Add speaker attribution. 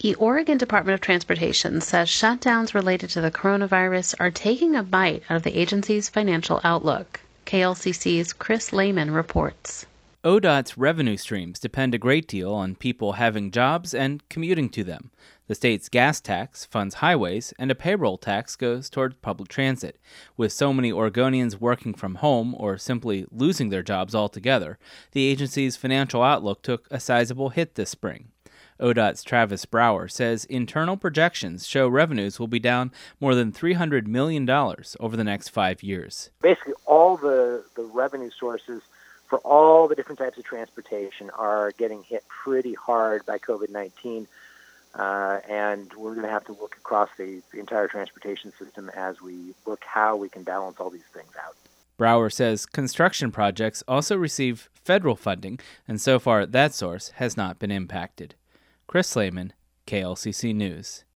Speaker 1: The Oregon Department of Transportation says shutdowns related to the coronavirus are taking a bite out of the agency's financial outlook. KLCC's Chris Lehman reports.
Speaker 2: ODOT's revenue streams depend a great deal on people having jobs and commuting to them. The state's gas tax funds highways, and a payroll tax goes toward public transit. With so many Oregonians working from home or simply losing their jobs altogether, the agency's financial outlook took a sizable hit this spring. ODOT's Travis Brower says internal projections show revenues will be down more than $300 million over the next 5 years.
Speaker 3: Basically, all the revenue sources for all the different types of transportation are getting hit pretty hard by COVID-19, and we're going to have to look across the entire transportation system as we look how we can balance all these things out.
Speaker 2: Brower says construction projects also receive federal funding, and so far that source has not been impacted. Chris Lehman, KLCC News.